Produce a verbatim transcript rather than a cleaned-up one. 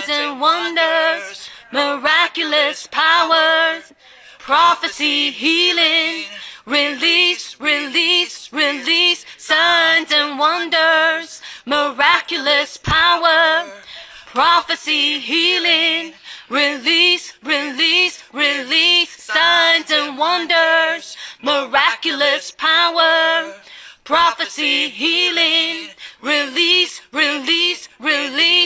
signs and wonders, miraculous powers, prophecy, healing, release, release, release, signs and wonders, miraculous power, prophecy, healing, release, release, release, signs and wonders, miraculous power, prophecy, healing, release, release, release.